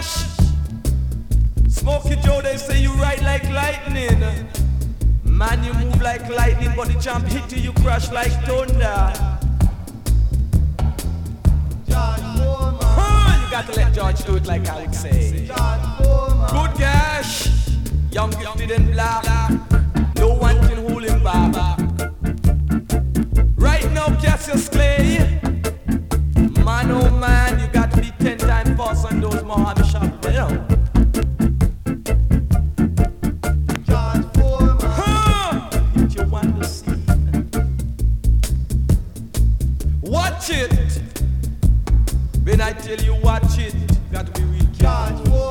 Cash. Smokey Joe, they say you ride like lightning. Man, you move like lightning, but the jump hit you, you crash like thunder. You got to let George do it like Alex say. Good Cash, young gifted and black. No one can hold him back. Right now, Cassius Clay. Man, oh man, you got to be 10 times boss on those Mohammed shots. You know? If you want to see, watch it. When I tell you watch it, you got to be real careful.